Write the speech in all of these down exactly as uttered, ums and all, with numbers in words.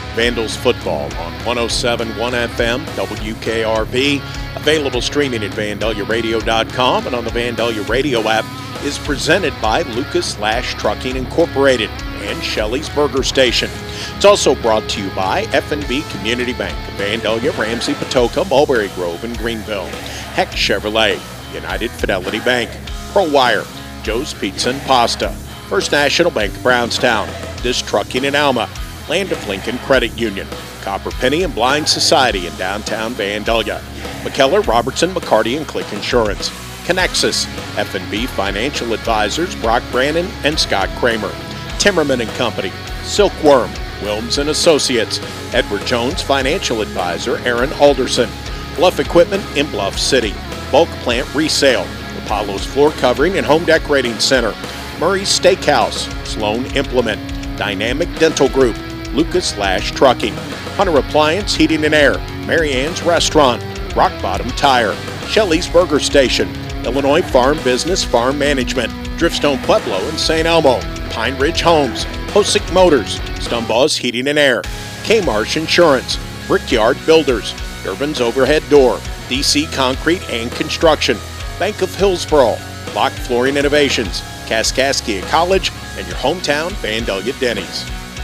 Vandals football on one oh seven point one F M, W K R V, available streaming at vandalia radio dot com and on the Vandalia Radio app, is presented by Lucas Lash Trucking Incorporated and Shelley's Burger Station. It's also brought to you by F N B Community Bank, Vandalia, Ramsey, Patoka, Mulberry Grove, and Greenville. Heck Chevrolet, United Fidelity Bank, ProWire, Joe's Pizza and Pasta, First National Bank of Brownstown, Dis Trucking in Alma, Land of Lincoln Credit Union, Copper Penny and Blind Society in downtown Vandalia, McKellar, Robertson, McCarty, and Click Insurance, Connexus, F N B Financial Advisors, Brock Brandon and Scott Kramer, Timmerman and Company, Silkworm, Wilms and Associates, Edward Jones Financial Advisor, Aaron Alderson, Bluff Equipment in Bluff City, Bulk Plant Resale, Apollo's Floor Covering and Home Decorating Center, Murray's Steakhouse, Sloan Implement, Dynamic Dental Group, Lucas Lash Trucking, Hunter Appliance Heating and Air, Mary Ann's Restaurant, Rock Bottom Tire, Shelley's Burger Station, Illinois Farm Business Farm Management, Driftstone Pueblo and Saint Elmo, Pine Ridge Homes, Hosick Motors, Stumbaugh's Heating and Air, K-Marsh Insurance, Brickyard Builders, Irvin's Overhead Door, D C Concrete and Construction, Bank of Hillsborough, Lock Flooring Innovations, Kaskaskia College, and your hometown Vandalia Denny's.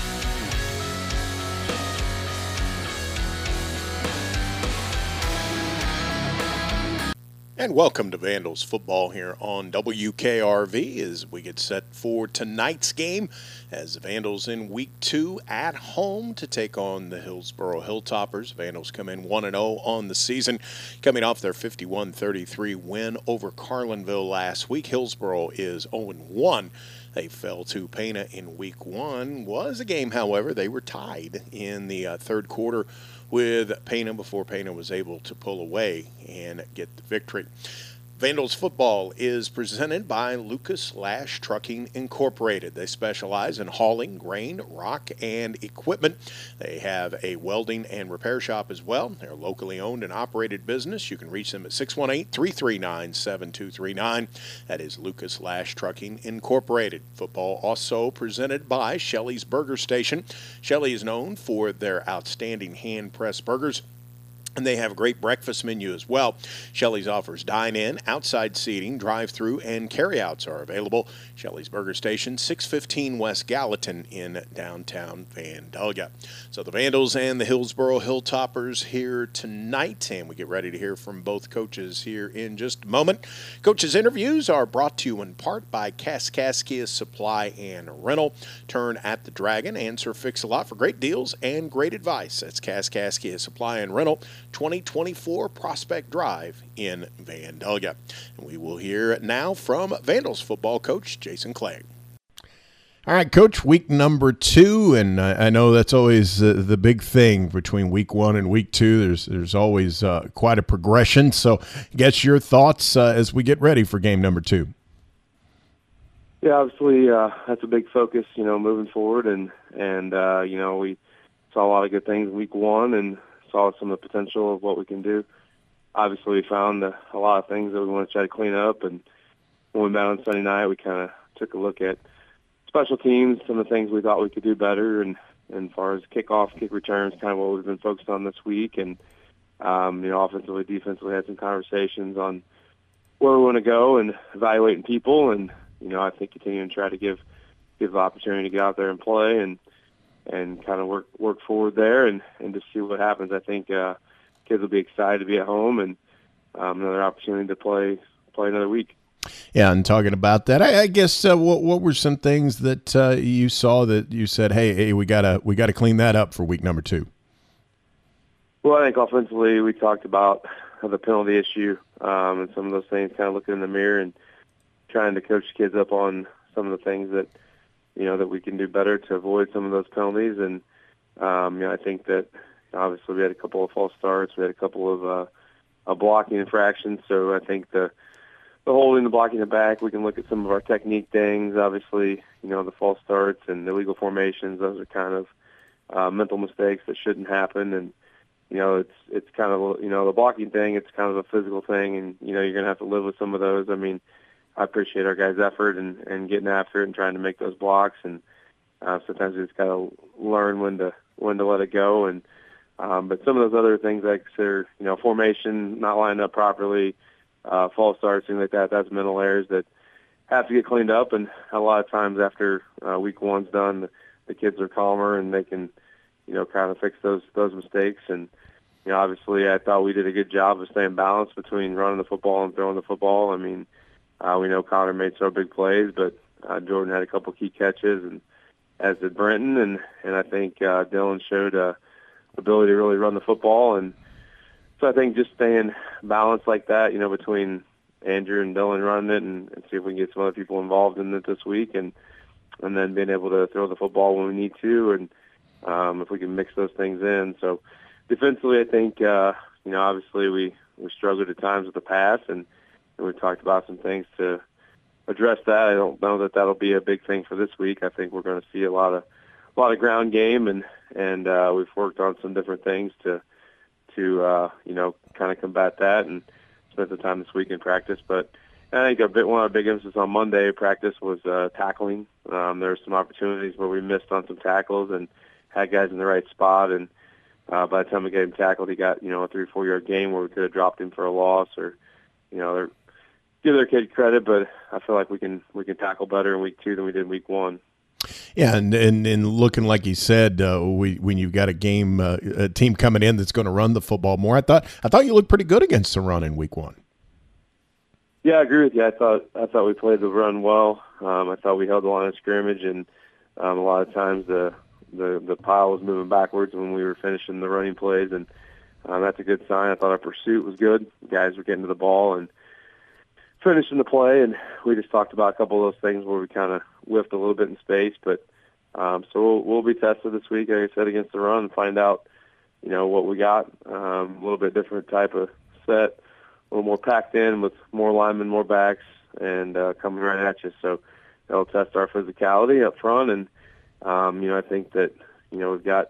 And welcome to Vandals football here on W K R V as we get set for tonight's game as the Vandals in week two at home to take on the Hillsborough Hilltoppers. Vandals come in one and oh on the season, coming off their fifty-one thirty-three win over Carlinville last week. Hillsborough is oh and one. They fell to Pana in week one. Was a game, however, they were tied in the uh, third quarter with Pana before Pana was able to pull away and get the victory. Vandals football is presented by Lucas Lash Trucking Incorporated. They specialize in hauling grain, rock, and equipment. They have a welding and repair shop as well. They're a locally owned and operated business. You can reach them at six one eight, three three nine, seven two three nine. That is Lucas Lash Trucking Incorporated. Football also presented by Shelley's Burger Station. Shelley is known for their outstanding hand-pressed burgers, and they have a great breakfast menu as well. Shelley's offers dine-in, outside seating, drive-through, and carryouts are available. Shelley's Burger Station, six fifteen West Gallatin in downtown Vandalia. So the Vandals and the Hillsborough Hilltoppers here tonight, and we get ready to hear from both coaches here in just a moment. Coaches' interviews are brought to you in part by Kaskaskia Supply and Rental. Turn at the Dragon and Sir Fix-A-Lot for great deals and great advice. That's Kaskaskia Supply and Rental, twenty twenty-four Prospect Drive in Vandalia. And we will hear now from Vandals football coach Jason Clegg. All right, Coach, week number two, and I, I know that's always uh, the big thing between week one and week two. There's there's always uh, quite a progression. So get your thoughts uh, as we get ready for game number two. Yeah, obviously uh, that's a big focus, you know, moving forward. And, and uh, you know, we saw a lot of good things week one and saw some of the potential of what we can do. Obviously, we found a, a lot of things that we want to try to clean up. And when we met on Sunday night, we kind of took a look at special teams, some of the things we thought we could do better. And, and as far as kickoff, kick returns, kind of what we've been focused on this week. And, um, you know, offensively, defensively, had some conversations on where we want to go and evaluating people. And, you know, I think continuing to try to give give the opportunity to get out there and play and and kind of work work forward there and, and just see what happens. I think uh, kids will be excited to be at home and um, another opportunity to play play another week. Yeah, and talking about that, I, I guess uh, what what were some things that uh, you saw that you said, hey, hey, we gotta we gotta clean that up for week number two? Well, I think offensively we talked about the penalty issue um, and some of those things, kind of looking in the mirror and trying to coach kids up on some of the things that, you know, that we can do better to avoid some of those penalties. And, um, you know, I think that obviously we had a couple of false starts. We had a couple of uh, uh, blocking infractions. So I think the, the holding, the blocking the back, we can look at some of our technique things. Obviously, you know, the false starts and the illegal formations, those are kind of uh, mental mistakes that shouldn't happen. And, you know, it's it's kind of, you know, the blocking thing, it's kind of a physical thing. And, you know, you're going to have to live with some of those. I mean, I appreciate our guys' effort and, and getting after it and trying to make those blocks. And uh, sometimes we just got to learn when to when to let it go. And um, but some of those other things I consider, you know, formation not lined up properly, uh, false starts, things like that. That's mental errors that have to get cleaned up. And a lot of times after uh, week one's done, the, the kids are calmer and they can, you know, kind of fix those those mistakes. And you know, obviously, I thought we did a good job of staying balanced between running the football and throwing the football. I mean, uh, we know Connor made some big plays, but uh, Jordan had a couple key catches, and as did Brenton. And, and I think uh, Dylan showed uh, ability to really run the football. And so I think just staying balanced like that, you know, between Andrew and Dylan running it, and, and see if we can get some other people involved in it this week, and and then being able to throw the football when we need to, and um, if we can mix those things in. So defensively, I think, uh, you know, obviously we, we struggled at times with the pass, and, and we've talked about some things to address that. I don't know that that'll be a big thing for this week. I think we're going to see a lot of a lot of ground game, and and uh, we've worked on some different things to to uh, you know, kind of combat that, and spent the time this week in practice. But I think a bit one of the big emphasis on Monday practice was uh, tackling. Um, there were some opportunities where we missed on some tackles and had guys in the right spot, and Uh, by the time we got him tackled, he got, you know, a three or four yard game where we could have dropped him for a loss, or, you know, they're, give their kid credit, but I feel like we can we can tackle better in week two than we did in week one. Yeah, and and, and looking like you said, uh, we when you've got a game, uh, a team coming in that's going to run the football more. I thought I thought you looked pretty good against the run in week one. Yeah, I agree with you. I thought I thought we played the run well. Um, I thought we held the line of scrimmage, and um, a lot of times the the the pile was moving backwards when we were finishing the running plays, and um, that's a good sign. I thought our pursuit was good. The guys were getting to the ball and finishing the play, and we just talked about a couple of those things where we kind of whiffed a little bit in space. But um, so we'll, we'll be tested this week, like I said, against the run, and find out, you know, what we got. Um, a little bit different type of set, a little more packed in with more linemen, more backs, and uh, coming right at you. So that'll test our physicality up front, and Um, you know, I think that, you know, we've got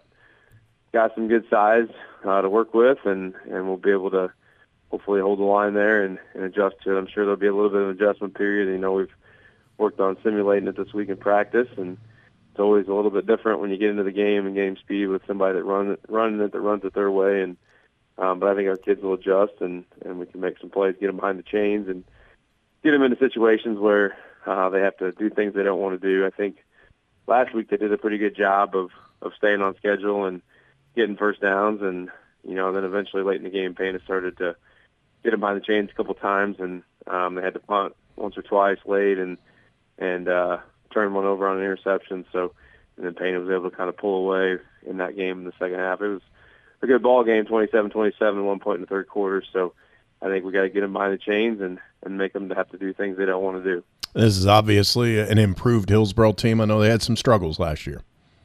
got some good size uh, to work with, and, and we'll be able to hopefully hold the line there and, and adjust to it. I'm sure there'll be a little bit of an adjustment period. You know, we've worked on simulating it this week in practice, and it's always a little bit different when you get into the game and game speed with somebody that run it, running it that runs it their way. And um, but I think our kids will adjust, and, and we can make some plays, get them behind the chains, and get them into situations where uh, they have to do things they don't want to do. I think last week they did a pretty good job of, of staying on schedule and getting first downs, and you know, then eventually late in the game, Payne started to get them behind the chains a couple times, and um, they had to punt once or twice late and and uh, turn one over on an interception. So, and then Payne was able to kind of pull away in that game in the second half. It was a good ball game, twenty-seven twenty-seven at one point in the third quarter. So, I think we got to get them behind the chains and and make them have to do things they don't want to do. This is obviously an improved Hillsboro team. I know they had some struggles last year.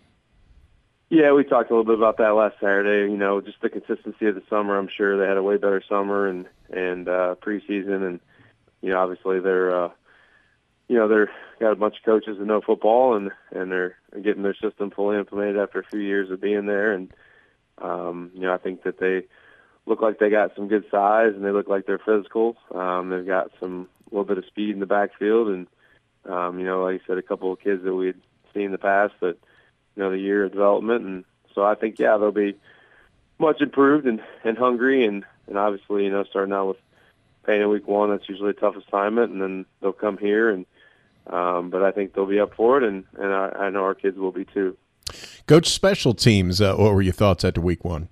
Yeah, we talked a little bit about that last Saturday. You know, just the consistency of the summer. I'm sure they had a way better summer and and uh, preseason, and you know, obviously they're uh, you know they're got a bunch of coaches that know football, and and they're getting their system fully implemented after a few years of being there. And um, you know, I think that they look like they got some good size, and they look like they're physical. Um, they've got some a little bit of speed in the backfield, and um, you know, like I said, a couple of kids that we'd seen in the past that, you know, the year of development. And so I think, yeah, they'll be much improved and, and hungry, and, and obviously, you know, starting out with Payne in week one, that's usually a tough assignment, and then they'll come here, and um, but I think they'll be up for it, and, and I, I know our kids will be too. Coach, special teams, uh, what were your thoughts after week one?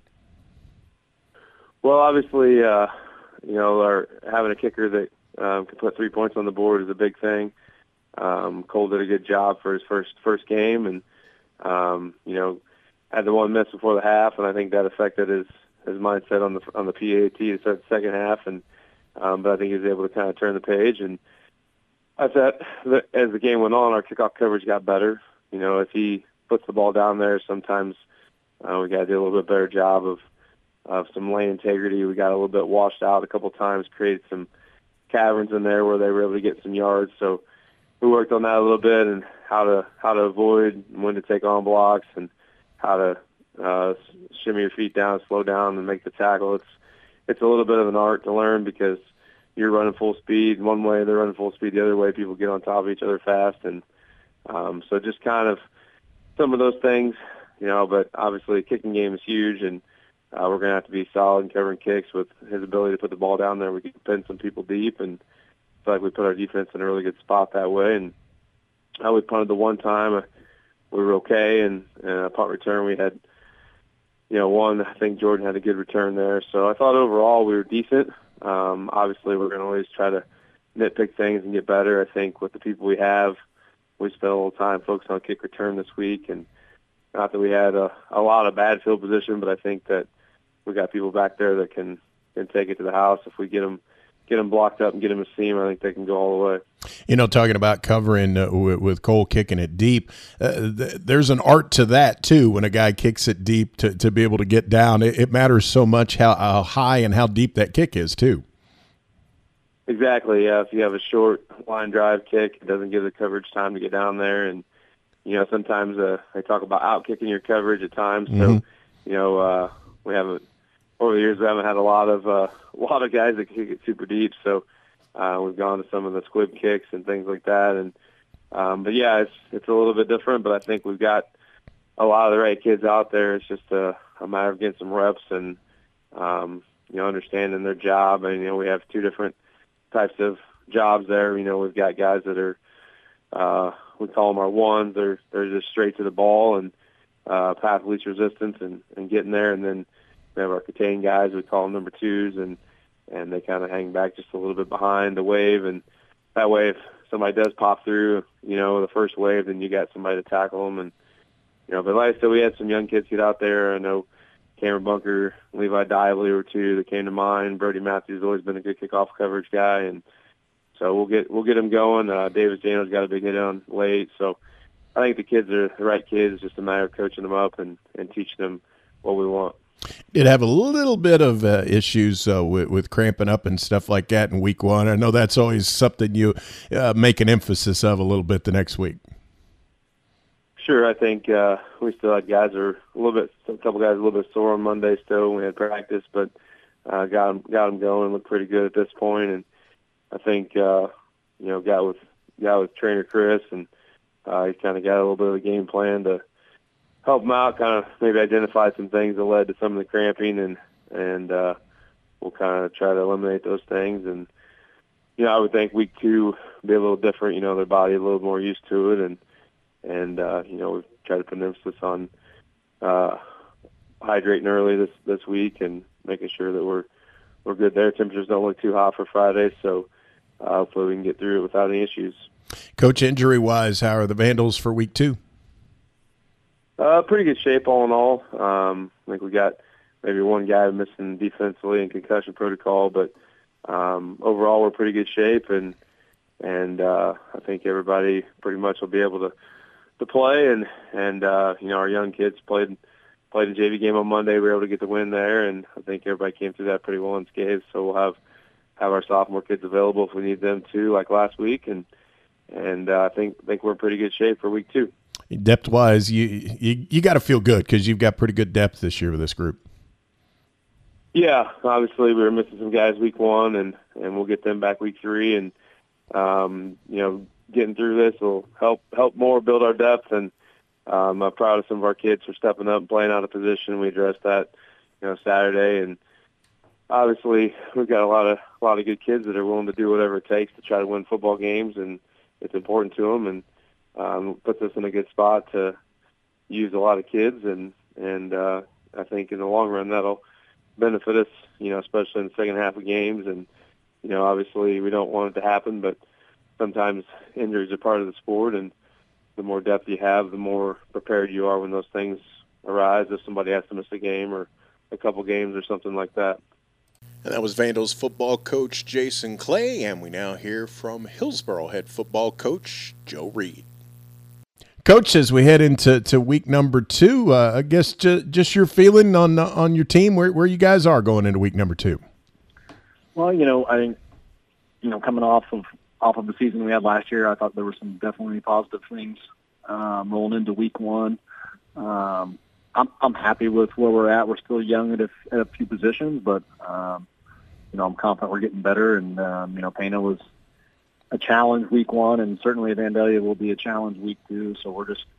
Well, obviously, uh, you know, our, having a kicker that Um, can put three points on the board is a big thing. Um, Cole did a good job for his first first game, and um, you know, had the one miss before the half, and I think that affected his his mindset on the on the P A T to start the second half. And um, but I think he was able to kind of turn the page. And I thought that as the game went on, our kickoff coverage got better. You know, if he puts the ball down there, sometimes uh, we got to do a little bit better job of of some lane integrity. We got a little bit washed out a couple times, created some caverns in there where they were able to get some yards. So we worked on that a little bit, and how to how to avoid, when to take on blocks, and how to uh, shimmy your feet down, slow down, and make the tackle. It's it's a little bit of an art to learn, because you're running full speed one way, they're running full speed the other way. People get on top of each other fast, and um, so just kind of some of those things, you know, but obviously the kicking game is huge, and uh, we're going to have to be solid in covering kicks with his ability to put the ball down there. We can pin some people deep, and I feel like we put our defense in a really good spot that way. And uh, we punted the one time. Uh, we were okay, and uh, punt return we had, you know, one. I think Jordan had a good return there. So I thought overall we were decent. Um, obviously, we're going to always try to nitpick things and get better. I think with the people we have, we spent a little time focused on kick return this week, and not that we had a, a lot of bad field position, but I think that we got people back there that can, can take it to the house. If we get them get them blocked up and get them a seam, I think they can go all the way. You know, talking about covering uh, with, with Cole kicking it deep, uh, th- there's an art to that too. When a guy kicks it deep to, to be able to get down, it, it matters so much how, how high and how deep that kick is too. Exactly. Yeah. If you have a short line drive kick, it doesn't give the coverage time to get down there, and you know sometimes uh, they talk about out kicking your coverage at times. So Mm-hmm. you know uh, we haven't over the years we haven't had a lot of uh, a lot of guys that can kick it super deep. So uh, we've gone to some of the squib kicks and things like that. And um, but yeah, it's it's a little bit different. But I think we've got a lot of the right kids out there. It's just a, a matter of getting some reps and um, you know understanding their job. And you know we have two different types of jobs there. You know, we've got guys that are, uh, we call them our ones. They're, they're just straight to the ball and, uh, path least resistance and, and getting there. And then we have our contain guys. We call them number twos, and, and they kind of hang back just a little bit behind the wave. And that way, if somebody does pop through, you know, the first wave, then you got somebody to tackle them. And, you know, but like I said, we had some young kids get out there. I know Cameron Bunker, Levi Dively were two that came to mind. Brody Matthews has always been a good kickoff coverage guy, and so we'll get we'll get him going. Uh, Davis Daniels got a big hit on late, so I think the kids are the right kids. It's just a matter of coaching them up and, and teaching them what we want. Did have a little bit of uh, issues uh, with, with cramping up and stuff like that in week one. I know that's always something you uh, make an emphasis of a little bit the next week. Sure, I think uh, we still had guys are a little bit, a couple guys a little bit sore on Monday still. We had practice, but uh, got them got them going. Looked pretty good at this point, and I think uh, you know got with got with trainer Chris, and uh, he kind of got a little bit of a game plan to help them out, kind of maybe identify some things that led to some of the cramping, and and uh, we'll kind of try to eliminate those things. And you know, I would think week two would be a little different. You know, their body a little more used to it, and. And, uh, you know, we've tried to put an emphasis on uh, hydrating early this, this week and making sure that we're we're good there. Temperatures don't look too hot for Friday, so uh, hopefully we can get through it without any issues. Coach, injury-wise, how are the Vandals for week two? Uh, pretty good shape all in all. Um, I think we got maybe one guy missing defensively in concussion protocol, but um, overall we're pretty good shape, and, and uh, I think everybody pretty much will be able to to play, and and uh, you know our young kids played played a J V game on Monday. We were able to get the win there, and I think everybody came through that pretty well unscathed. So we'll have have our sophomore kids available if we need them too, like last week, and and uh, I think think we're in pretty good shape for week two. Depth wise, you you, you got to feel good because you've got pretty good depth this year with this group. Yeah, obviously we were missing some guys week one, and and we'll get them back week three, and um, you know. Getting through this will help help more build our depth, and um, I'm proud of some of our kids for stepping up and playing out of position. We addressed that, you know, Saturday, and obviously we've got a lot of a lot of good kids that are willing to do whatever it takes to try to win football games, and it's important to them, and um, puts us in a good spot to use a lot of kids, and and uh, I think in the long run that'll benefit us, you know, especially in the second half of games, and you know, obviously we don't want it to happen, but sometimes injuries are part of the sport, and the more depth you have, the more prepared you are when those things arise, if somebody has to miss a game or a couple games or something like that. And that was Vandals football coach Jason Clay, and we now hear from Hillsboro head football coach Joe Reed. Coach, as we head into to week number two, uh, I guess ju- just your feeling on uh, on your team, where where you guys are going into week number two. Well, you know, I think, you know, coming off of off of the season we had last year, I thought there were some definitely positive things um, rolling into week one. Um, I'm I'm happy with where we're at. We're still young at a, at a few positions, but um, you know, I'm confident we're getting better. And um, you know, Pana was a challenge week one, and certainly Vandalia will be a challenge week two. So we're just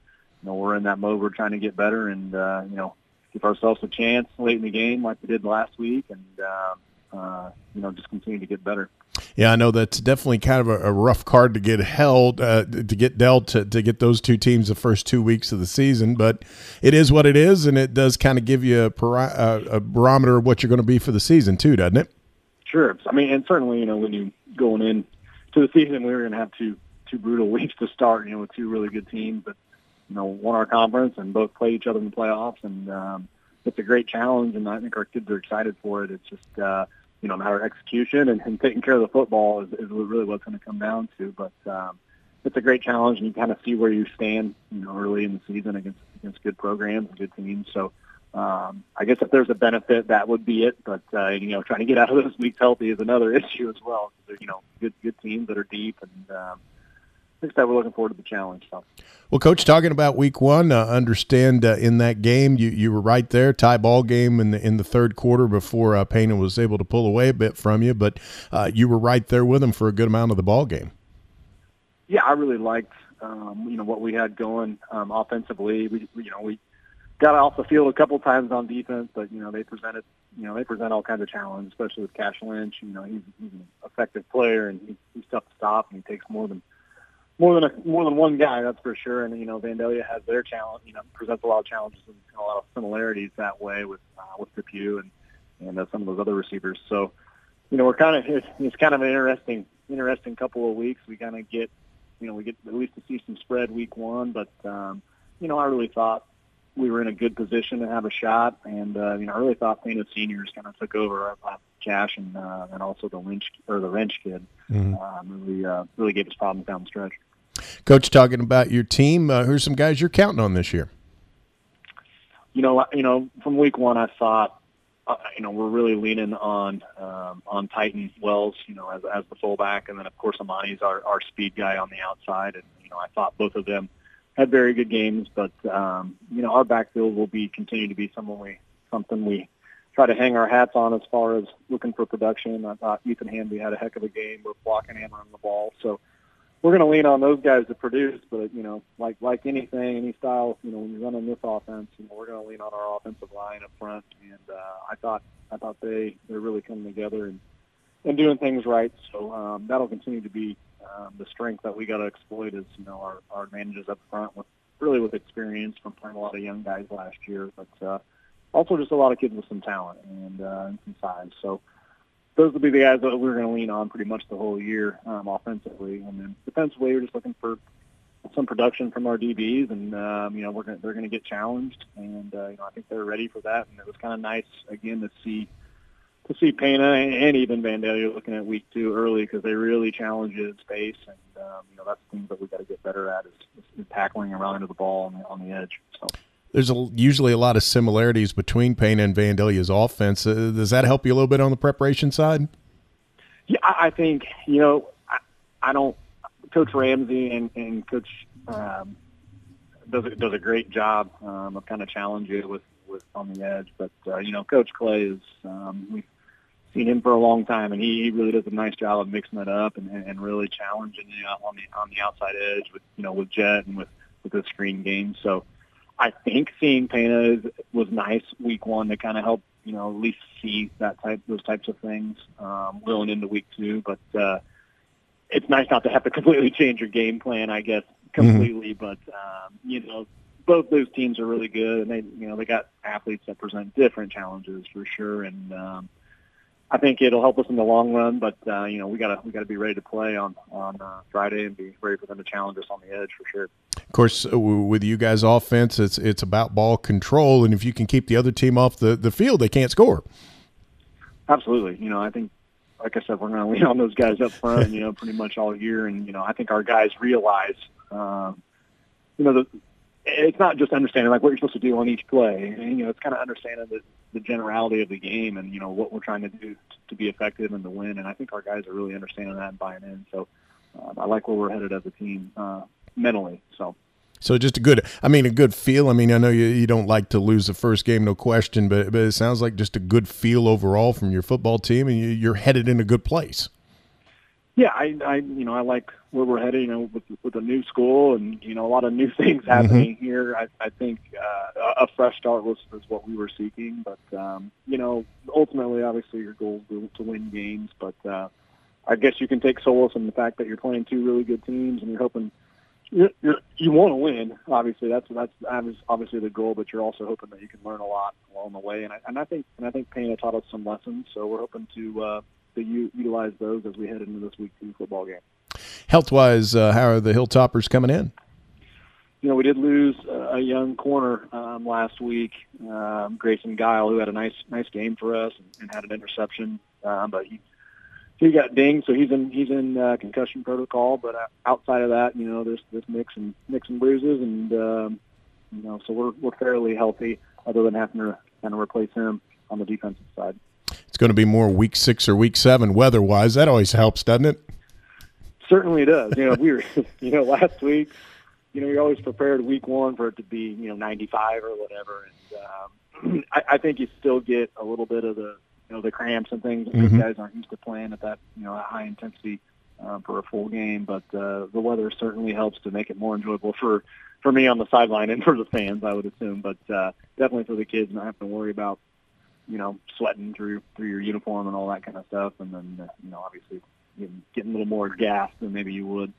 you know, we're in that mode. We're trying to get better and, uh, you know, give ourselves a chance late in the game like we did last week and, uh, uh, you know, just continue to get better. Yeah, I know that's definitely kind of a, a rough card to get held, uh, to get dealt, to, to get those two teams the first two weeks of the season. But it is what it is, and it does kind of give you a, pari- a, a barometer of what you're going to be for the season too, doesn't it? Sure. I mean, and certainly, you know, when you going in to the season, we were going to have two two brutal weeks to start, you know, with two really good teams that, you know, won our conference and both play each other in the playoffs. And um, it's a great challenge, and I think our kids are excited for it. It's just, uh, you know, a matter of execution and, and taking care of the football is, is really what's going to come down to. But um, it's a great challenge, and you kind of see where you stand, you know, early in the season against against good programs and good teams. So um, I guess if there's a benefit, that would be it. But uh, you know, trying to get out of those weeks healthy is another issue as well. They're, you know, good good teams that are deep, and um, I think that we're looking forward to the challenge. So. Well, Coach, talking about week one, uh, understand uh, in that game you, you were right there, tie ball game in the in the third quarter before uh, Pana was able to pull away a bit from you, but uh, you were right there with them for a good amount of the ball game. Yeah, I really liked um, you know what we had going um, offensively. We, we you know we got off the field a couple times on defense, but you know they presented you know they present all kinds of challenges, especially with Cash Lynch. You know he's, he's an effective player and he's, he's tough to stop, and he takes more than. More than a, more than one guy, that's for sure. And you know, Vandalia has their challenge. You know, presents a lot of challenges and a lot of similarities that way with uh, with Depew and and uh, some of those other receivers. So, you know, we're kind of it's, it's kind of an interesting interesting couple of weeks. We kind of get, you know, we get at least to see some spread week one. But um, you know, I really thought we were in a good position to have a shot, and uh, you know, I really thought Pana seniors kind of took over. Uh, Cash and uh, and also the Lynch or the Wrench kid mm-hmm. um, really uh, really gave us problems down the stretch. Coach, talking about your team, uh, who's some guys you're counting on this year? You know, you know, from week one, I thought, uh, you know, we're really leaning on um, on Titan Wells, you know, as as the fullback, and then of course Amani's our our speed guy on the outside, and you know, I thought both of them had very good games, but um, you know, our backfield will be continue to be something we something we. try to hang our hats on as far as looking for production. I thought Ethan Hamby had a heck of a game with blocking and running the ball. So we're going to lean on those guys to produce, but, you know, like like anything, any style, you know, when you're running this offense, you know, we're going to lean on our offensive line up front. And uh, I thought I thought they, they're really coming together and, and doing things right. So um, that'll continue to be um, the strength that we got to exploit is, you know, our, our advantages up front with really with experience from playing a lot of young guys last year. But, uh, also just a lot of kids with some talent and, uh, and some size. So those will be the guys that we're going to lean on pretty much the whole year um, offensively. And then defensively, we're just looking for some production from our D Bs. And, um, you know, we're gonna, they're going to get challenged. And, uh, you know, I think they're ready for that. And it was kind of nice, again, to see to see Pana and even Vandalia looking at week two early because they really challenge you in space. And, um, you know, that's the things that we got to get better at is, is tackling around into the ball on the, on the edge. So. There's a, usually a lot of similarities between Pana and Vandalia's offense. Uh, does that help you a little bit on the preparation side? Yeah, I think, you know, I, I don't – Coach Ramsey and, and Coach um, does, a, does a great job um, of kind of challenging you with, with on the edge. But, uh, you know, Coach Clay is um, – we've seen him for a long time, and he, he really does a nice job of mixing it up and, and really challenging you on the on the outside edge with, you know, with Jet and with, with the screen game. So, I think seeing Pana is, was nice week one to kind of help, you know, at least see that type, those types of things um, going into week two. But uh, it's nice not to have to completely change your game plan, I guess, completely. Mm-hmm. But um, you know, both those teams are really good, and they, you know, they got athletes that present different challenges for sure. And um, I think it'll help us in the long run. But uh, you know, we gotta we gotta be ready to play on on uh, Friday and be ready for them to challenge us on the edge for sure. Of course, with you guys' offense, it's it's about ball control, and if you can keep the other team off the, the field, they can't score. Absolutely. You know, I think, like I said, we're going to lean on those guys up front, you know, pretty much all year. And, you know, I think our guys realize, um, you know, the, it's not just understanding, like, what you're supposed to do on each play. And, you know, it's kind of understanding the, the generality of the game and, you know, what we're trying to do to be effective and to win. And I think our guys are really understanding that and buying in. So uh, I like where we're headed as a team uh, mentally. So. So just a good, I mean, a good feel. I mean, I know you, you don't like to lose the first game, no question, but, but it sounds like just a good feel overall from your football team, and you, you're headed in a good place. Yeah, I, I, you know, I like where we're headed. You know, with with a new school and you know a lot of new things happening mm-hmm. here. I, I think uh, a fresh start was, was what we were seeking. But um, you know, ultimately, obviously, your goal is to win games. But uh, I guess you can take solace in the fact that you're playing two really good teams, and you're hoping you're, you're, you want to win. Obviously, that's that's obviously the goal. But you're also hoping that you can learn a lot along the way. And I, and I think and I think Payne taught us some lessons. So we're hoping to. Uh, to u- utilize those as we head into this week two football game. Health-wise, uh, how are the Hilltoppers coming in? You know, we did lose uh, a young corner um, last week, um, Grayson Guile, who had a nice nice game for us and, and had an interception, um, but he he got dinged, so he's in he's in uh, concussion protocol. But outside of that, you know, there's there's nicks and nicks and bruises, and um, you know, so we're we're fairly healthy, other than having to kind of replace him on the defensive side. It's going to be more week six or week seven weather-wise. That always helps, doesn't it? Certainly does. You know, we were, you know, last week, you know, you're always prepared week one for it to be, you know, ninety-five or whatever. And um, I, I think you still get a little bit of the, you know, the cramps and things. Mm-hmm. These guys aren't used to playing at that, you know, high intensity um, for a full game. But uh, the weather certainly helps to make it more enjoyable for, for me on the sideline and for the fans, I would assume. But uh, definitely for the kids, not having to worry about, you know, sweating through through your uniform and all that kind of stuff, and then uh, you know, obviously getting, getting a little more gas than maybe you would.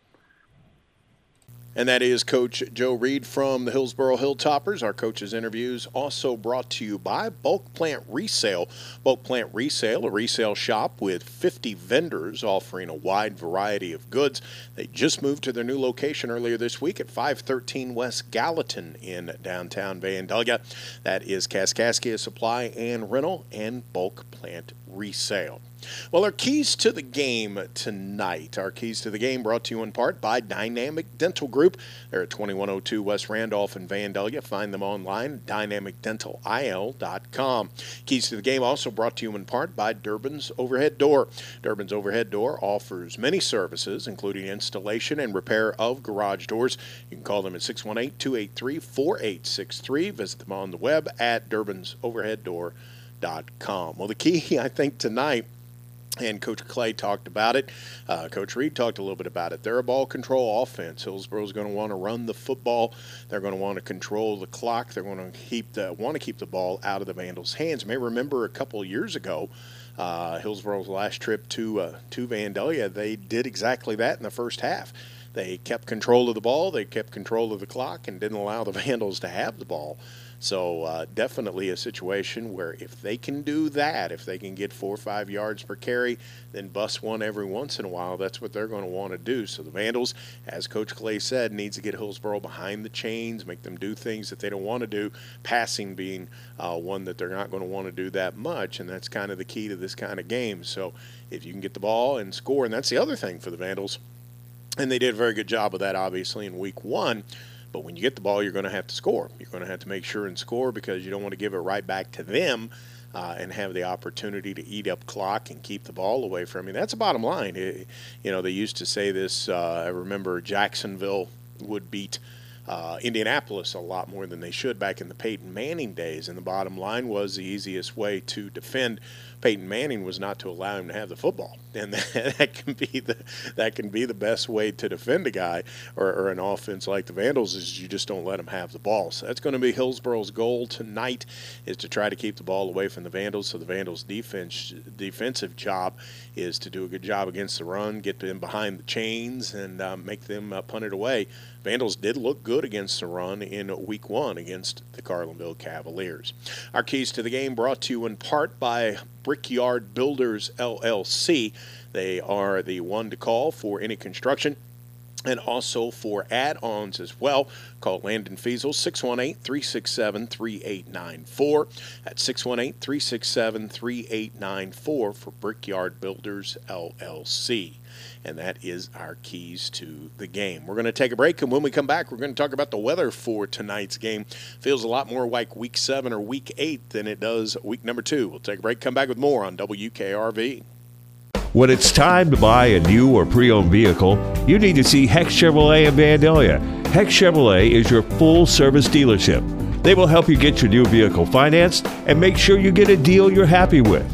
And that is Coach Joe Reed from the Hillsboro Hilltoppers. Our coaches' interviews also brought to you by Bulk Plant Resale. Bulk Plant Resale, a resale shop with fifty vendors offering a wide variety of goods. They just moved to their new location earlier this week at five thirteen West Gallatin in downtown Vandalia. That is Kaskaskia Supply and Rental and Bulk Plant Resale. Well, our keys to the game tonight. Our keys to the game brought to you in part by Dynamic Dental Group. They're at twenty-one oh two West Randolph in Vandalia. Find them online at dynamic dental I L dot com. Keys to the game also brought to you in part by Durbin's Overhead Door. Durbin's Overhead Door offers many services, including installation and repair of garage doors. You can call them at six one eight, two eight three, four eight six three. Visit them on the web at durbins overhead door dot com. Well, the key, I think, tonight, and Coach Clay talked about it. Uh, Coach Reed talked a little bit about it. They're a ball control offense. Hillsboro's going to want to run the football. They're going to want to control the clock. They're going to keep the want to keep the ball out of the Vandals' hands. You may remember a couple of years ago, uh, Hillsboro's last trip to uh, to Vandalia, they did exactly that in the first half. They kept control of the ball. They kept control of the clock and didn't allow the Vandals to have the ball. So uh, definitely a situation where if they can do that, if they can get four or five yards per carry, then bust one every once in a while, that's what they're going to want to do. So the Vandals, as Coach Clay said, needs to get Hillsboro behind the chains, make them do things that they don't want to do, passing being uh, one that they're not going to want to do that much, and that's kind of the key to this kind of game. So if you can get the ball and score, and that's the other thing for the Vandals, and they did a very good job of that, obviously, in week one. But when you get the ball, you're going to have to score. You're going to have to make sure and score because you don't want to give it right back to them uh, and have the opportunity to eat up clock and keep the ball away from you. That's the bottom line. It, you know, they used to say this. Uh, I remember Jacksonville would beat uh, Indianapolis a lot more than they should back in the Peyton Manning days. And the bottom line was the easiest way to defend Peyton Manning was not to allow him to have the football, and that, that can be the that can be the best way to defend a guy or, or an offense like the Vandals is you just don't let them have the ball. So that's going to be Hillsboro's goal tonight is to try to keep the ball away from the Vandals. So the Vandals' defense defensive job is to do a good job against the run, get them behind the chains, and uh, make them uh, punt it away. Vandals did look good against the run in week one against the Carlinville Cavaliers. Our keys to the game brought to you in part by Brickyard Builders, L L C. They are the one to call for any construction and also for add-ons as well. Call Landon Feasel, six one eight, three six seven, three eight nine four. That's six one eight, three six seven, three eight nine four for Brickyard Builders, L L C. And that is our keys to the game. We're going to take a break, and when we come back, we're going to talk about the weather for tonight's game. Feels a lot more like week seven or week eight than it does week number two. We'll take a break, come back with more on W K R V. When it's time to buy a new or pre-owned vehicle, you need to see Heck Chevrolet in Vandalia. Heck Chevrolet is your full-service dealership. They will help you get your new vehicle financed and make sure you get a deal you're happy with.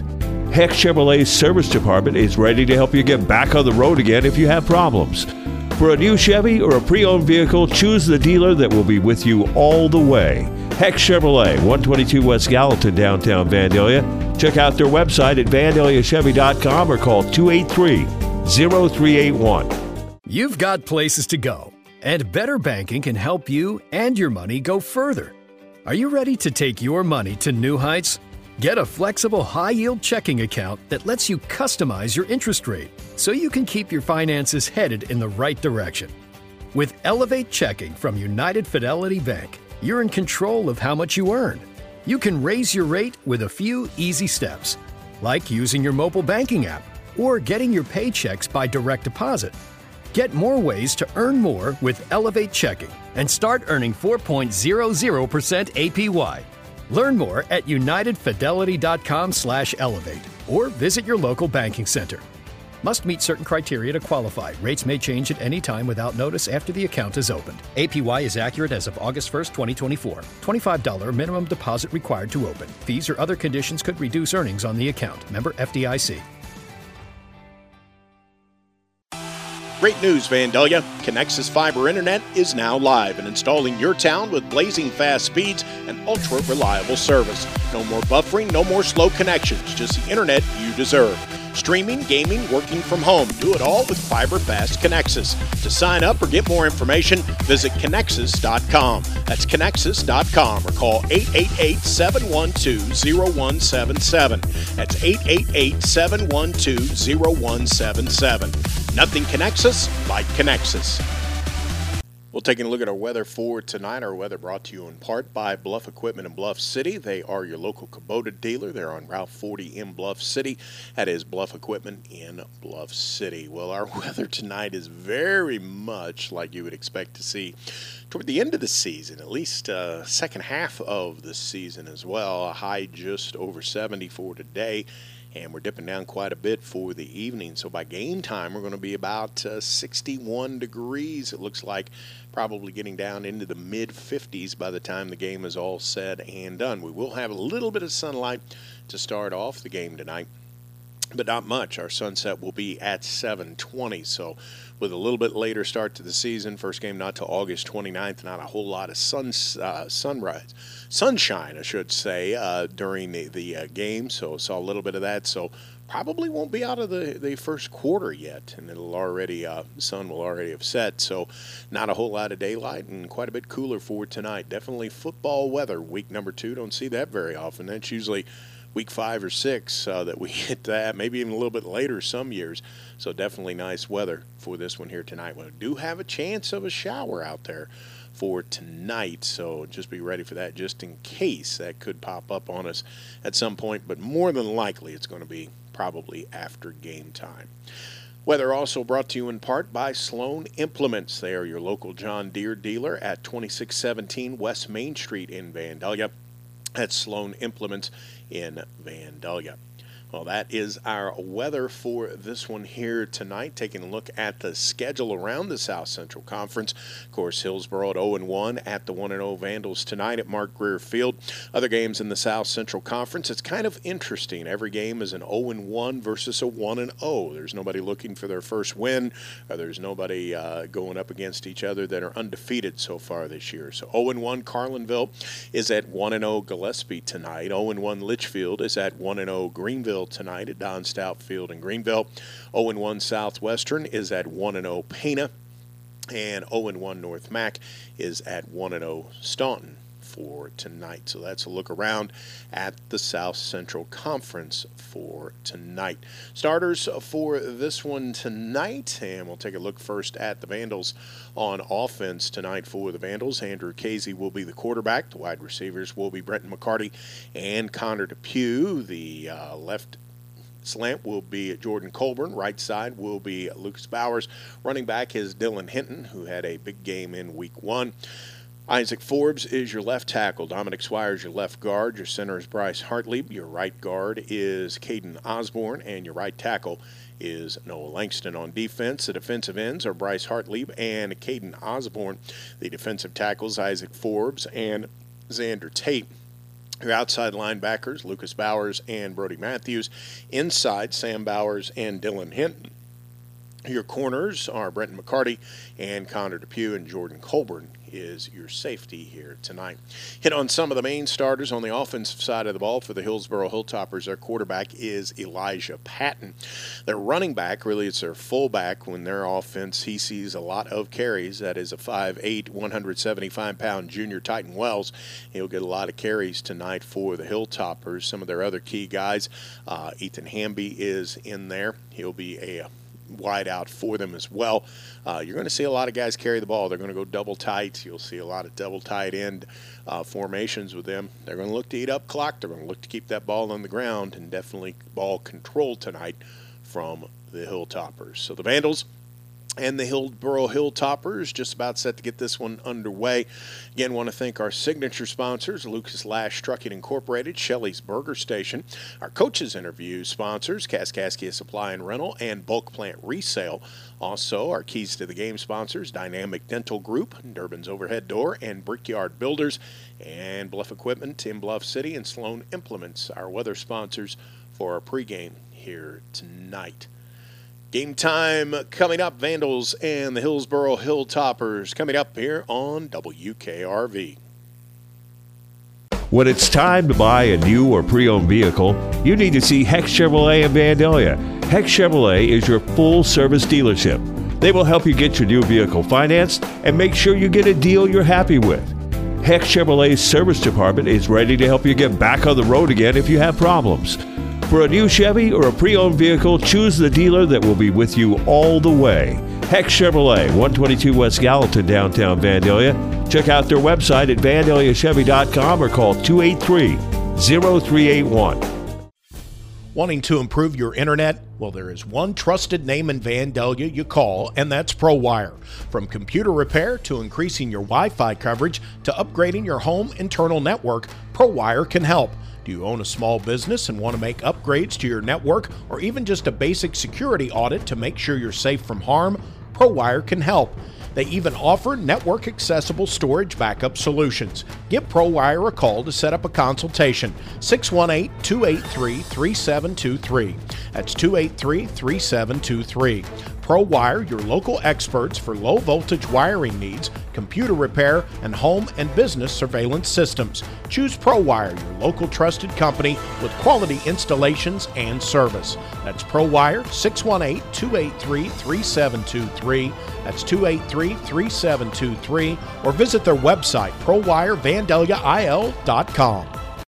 Heck Chevrolet's service department is ready to help you get back on the road again if you have problems. For a new Chevy or a pre-owned vehicle, choose the dealer that will be with you all the way. Heck Chevrolet, one twenty-two West Gallatin, downtown Vandalia. Check out their website at vandalia chevy dot com or call two eight three, zero three eight one. You've got places to go, and Better Banking can help you and your money go further. Are you ready to take your money to new heights? Get a flexible, high-yield checking account that lets you customize your interest rate so you can keep your finances headed in the right direction. With Elevate Checking from United Fidelity Bank, you're in control of how much you earn. You can raise your rate with a few easy steps, like using your mobile banking app or getting your paychecks by direct deposit. Get more ways to earn more with Elevate Checking and start earning four point zero zero percent A P Y. Learn more at unitedfidelity.com slash elevate or visit your local banking center. Must meet certain criteria to qualify. Rates may change at any time without notice after the account is opened. A P Y is accurate as of August first, twenty twenty-four. twenty-five dollars minimum deposit required to open. Fees or other conditions could reduce earnings on the account. Member F D I C. Great news, Vandalia. Connexus Fiber Internet is now live and installing your town with blazing fast speeds and ultra-reliable service. No more buffering, no more slow connections, just the internet you deserve. Streaming, gaming, working from home. Do it all with Fiber Fast Connexus. To sign up or get more information, visit Connexus dot com. That's Connexus dot com or call eight eight eight, seven one two, zero one seven seven. That's eight eight eight, seven one two, zero one seven seven. Nothing connects us like Connexus. Well, taking a look at our weather for tonight. Our weather brought to you in part by Bluff Equipment in Bluff City. They are your local Kubota dealer. They're on Route forty in Bluff City. That is Bluff Equipment in Bluff City. Well, our weather tonight is very much like you would expect to see toward the end of the season, at least uh, second half of the season as well. A high just over seventy for today. And we're dipping down quite a bit for the evening. So by game time, we're going to be about uh, sixty-one degrees. It looks like probably getting down into the mid fifties by the time the game is all said and done. We will have a little bit of sunlight to start off the game tonight, but not much. Our sunset will be at seven twenty. So with a little bit later start to the season, first game not till August twenty-ninth, not a whole lot of sun, uh, sunrise. Sunshine, I should say, uh, during the, the uh, game, so saw a little bit of that. So probably won't be out of the, the first quarter yet, and it'll already uh, sun will already have set. So not a whole lot of daylight and quite a bit cooler for tonight. Definitely football weather. Week number two, don't see that very often. That's usually week five or six uh, that we get that, maybe even a little bit later some years. So definitely nice weather for this one here tonight. We do have a chance of a shower out there for tonight, so just be ready for that just in case that could pop up on us at some point, but more than likely it's going to be probably after game time. Weather also brought to you in part by Sloan Implements. They are your local John Deere dealer at twenty-six seventeen West Main Street in Vandalia. That's Sloan Implements in Vandalia. Well, that is our weather for this one here tonight. Taking a look at the schedule around the South Central Conference. Of course, Hillsboro at oh and one at the one and oh Vandals tonight at Mark Greer Field. Other games in the South Central Conference, it's kind of interesting. Every game is an oh and one versus a one and oh. There's nobody looking for their first win, or there's nobody uh, going up against each other that are undefeated so far this year. So oh and one Carlinville is at one and oh Gillespie tonight. oh and one Litchfield is at one and oh Greenville tonight at Don Stout Field in Greenville. oh and one Southwestern is at one and oh Pana, and oh and one North Mac is at one and oh Staunton for tonight. So that's a look around at the South Central Conference for tonight. Starters for this one tonight, and we'll take a look first at the Vandals on offense tonight. For the Vandals, Andrew Casey will be the quarterback. The wide receivers will be Brenton McCarty and Connor Depew. The uh, left slant will be Jordan Colburn. Right side will be Lucas Bowers. Running back is Dylan Hinton, who had a big game in week one. Isaac Forbes is your left tackle. Dominic Swire is your left guard. Your center is Bryce Hartlieb. Your right guard is Caden Osborne. And your right tackle is Noah Langston. On defense, the defensive ends are Bryce Hartlieb and Caden Osborne. The defensive tackles, Isaac Forbes and Xander Tate. Your outside linebackers, Lucas Bowers and Brody Matthews. Inside, Sam Bowers and Dylan Hinton. Your corners are Brenton McCarty and Connor Depew, and Jordan Colburn is your safety here tonight. Hit on some of the main starters on the offensive side of the ball for the Hillsboro Hilltoppers. Their quarterback is Elijah Patton. Their running back, really it's their fullback. When their offense, he sees a lot of carries. That is a five eight, one hundred seventy-five pound junior Titan Wells. He'll get a lot of carries tonight for the Hilltoppers. Some of their other key guys, uh, Ethan Hamby is in there. He'll be a wide out for them as well. Uh, you're going to see a lot of guys carry the ball. They're going to go double tight. You'll see a lot of double tight end uh, formations with them. They're going to look to eat up clock. They're going to look to keep that ball on the ground, and definitely ball control tonight from the Hilltoppers. So the Vandals and the Hillsboro Hilltoppers just about set to get this one underway. Again, want to thank our signature sponsors, Lucas Lash Trucking Incorporated, Shelley's Burger Station, our coaches interview sponsors, Kaskaskia Supply and Rental, and Bulk Plant Resale. Also, our keys to the game sponsors, Dynamic Dental Group, Durbin's Overhead Door, and Brickyard Builders, and Bluff Equipment in Bluff City, and Sloan Implements, our weather sponsors for our pregame here tonight. Game time coming up, Vandals and the Hillsboro Hilltoppers coming up here on W K R V. When it's time to buy a new or pre-owned vehicle, you need to see Heck Chevrolet in Vandalia. Heck Chevrolet is your full-service dealership. They will help you get your new vehicle financed and make sure you get a deal you're happy with. Heck Chevrolet's service department is ready to help you get back on the road again if you have problems. For a new Chevy or a pre-owned vehicle, choose the dealer that will be with you all the way. Heck Chevrolet, one twenty-two West Gallatin, downtown Vandalia. Check out their website at vandalia chevy dot com or call two eight three, zero three eight one. Wanting to improve your internet? Well, there is one trusted name in Vandalia you call, and that's ProWire. From computer repair to increasing your Wi-Fi coverage to upgrading your home internal network, ProWire can help. Do you own a small business and want to make upgrades to your network, or even just a basic security audit to make sure you're safe from harm? ProWire can help. They even offer network-accessible storage backup solutions. Give ProWire a call to set up a consultation. six one eight, two eight three, three seven two three. That's two eight three, three seven two three. ProWire, your local experts for low-voltage wiring needs, computer repair, and home and business surveillance systems. Choose ProWire, your local trusted company with quality installations and service. That's ProWire, six one eight, two eight three, three seven two three. That's two eight three, three seven two three. Or visit their website, pro wire vandalia I L dot com.